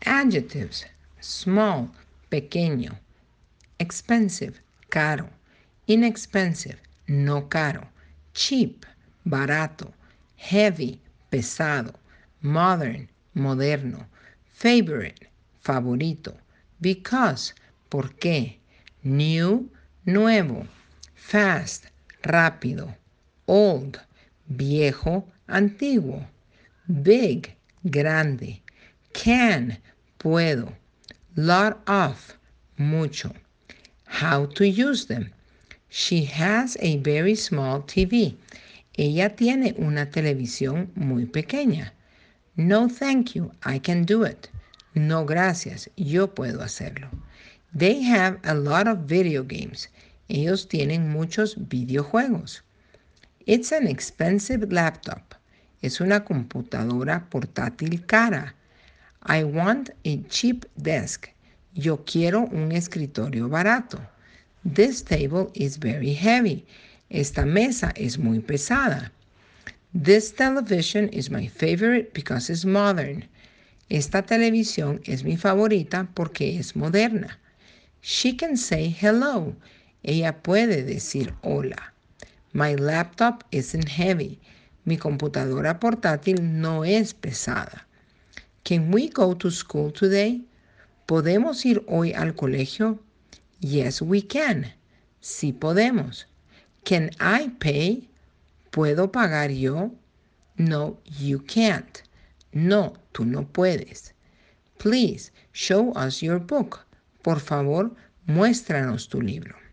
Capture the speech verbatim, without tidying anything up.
Adjectives: small, pequeño. Expensive, caro. Inexpensive, no caro. Cheap, barato. Heavy, pesado. Modern, moderno. Favorite, favorito. Because, ¿por qué? New, nuevo. Fast, rápido. Old, viejo, antiguo. Big, grande. Can, puedo. Lot of, mucho. How to use them. She has a very small T V. Ella tiene una televisión muy pequeña. No, thank you, I can do it. No, gracias, yo puedo hacerlo. They have a lot of video games. Ellos tienen muchos videojuegos. It's an expensive laptop. Es una computadora portátil cara. I want a cheap desk. Yo quiero un escritorio barato. This table is very heavy. Esta mesa es muy pesada. This television is my favorite because it's modern. Esta televisión es mi favorita porque es moderna. She can say hello. Ella puede decir hola. My laptop isn't heavy. Mi computadora portátil no es pesada. Can we go to school today? ¿Podemos ir hoy al colegio? Yes, we can. Sí podemos. Can I pay? ¿Puedo pagar yo? No, you can't. No, tú no puedes. Please show us your book. Por favor, muéstranos tu libro.